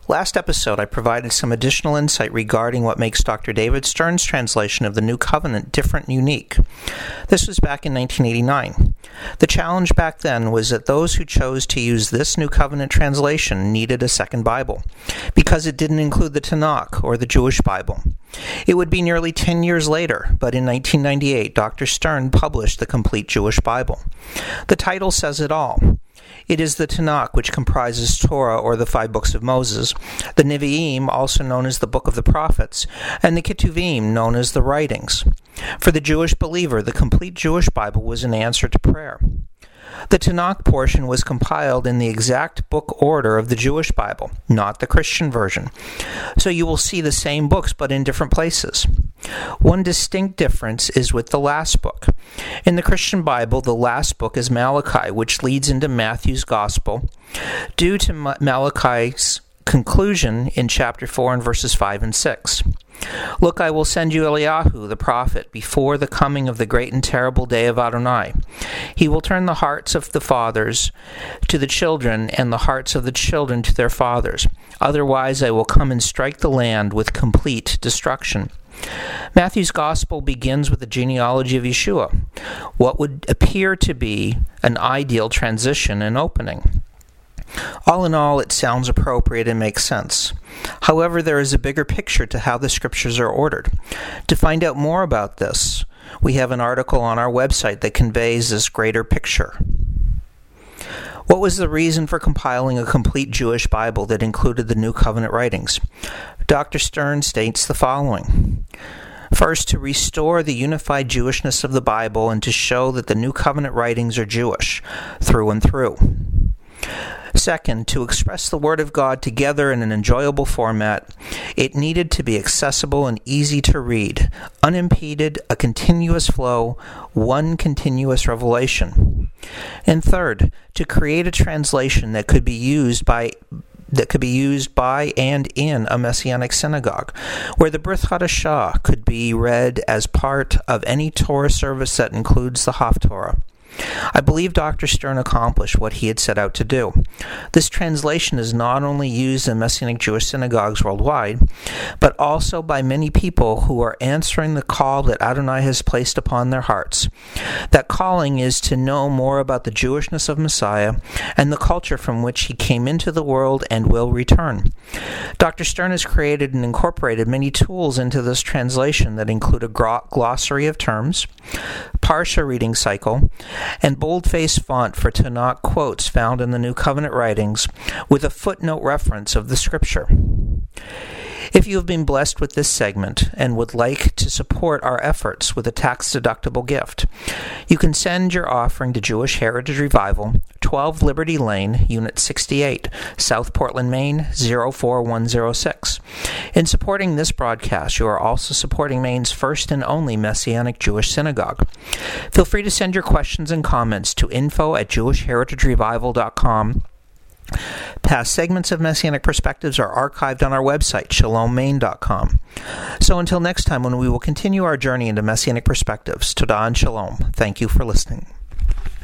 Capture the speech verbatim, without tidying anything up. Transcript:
Last episode, I provided some additional insight regarding what makes Doctor David Stern's translation of the New Covenant different and unique. This was back in nineteen eighty-nine. The challenge back then was that those who chose to use this New Covenant translation needed a second Bible, because it didn't include the Tanakh, or the Jewish Bible. It would be nearly ten years later, but in nineteen ninety-eight, Doctor Stern published the Complete Jewish Bible. The title says it all. It is the Tanakh, which comprises Torah, or the five books of Moses, the Nevi'im, also known as the Book of the Prophets, and the Ketuvim, known as the Writings. For the Jewish believer, the Complete Jewish Bible was an answer to prayer. The Tanakh portion was compiled in the exact book order of the Jewish Bible, not the Christian version. So you will see the same books, but in different places. One distinct difference is with the last book. In the Christian Bible, the last book is Malachi, which leads into Matthew's Gospel, due to Malachi's conclusion in chapter four and verses five and six. Look, I will send you Eliyahu, the prophet, before the coming of the great and terrible day of Adonai. He will turn the hearts of the fathers to the children, and the hearts of the children to their fathers. Otherwise I will come and strike the land with complete destruction. Matthew's Gospel begins with the genealogy of Yeshua, what would appear to be an ideal transition and opening. All in all, it sounds appropriate and makes sense. However, there is a bigger picture to how the scriptures are ordered. To find out more about this, we have an article on our website that conveys this greater picture. What was the reason for compiling a complete Jewish Bible that included the New Covenant writings? Doctor Stern states the following. First, to restore the unified Jewishness of the Bible and to show that the New Covenant writings are Jewish, through and through. Second, to express the Word of God together in an enjoyable format, it needed to be accessible and easy to read, unimpeded, a continuous flow, one continuous revelation. And third, to create a translation that could be used by that could be used by and in a Messianic synagogue, where the Brit Hadashah could be read as part of any Torah service that includes the Haftorah. I believe Doctor Stern accomplished what he had set out to do. This translation is not only used in Messianic Jewish synagogues worldwide, but also by many people who are answering the call that Adonai has placed upon their hearts. That calling is to know more about the Jewishness of Messiah and the culture from which he came into the world and will return. Doctor Stern has created and incorporated many tools into this translation that include a glossary of terms, Parsha reading cycle, and boldface font for Tanakh quotes found in the New Covenant writings with a footnote reference of the Scripture. If you have been blessed with this segment and would like to support our efforts with a tax-deductible gift, you can send your offering to Jewish Heritage Revival, twelve Liberty Lane, Unit sixty-eight, South Portland, Maine, zero four one zero six. In supporting this broadcast, you are also supporting Maine's first and only Messianic Jewish synagogue. Feel free to send your questions and comments to info at jewish heritage revival dot com. Past segments of Messianic Perspectives are archived on our website, shalom maine dot com. So until next time, when we will continue our journey into Messianic Perspectives, Todah and Shalom. Thank you for listening.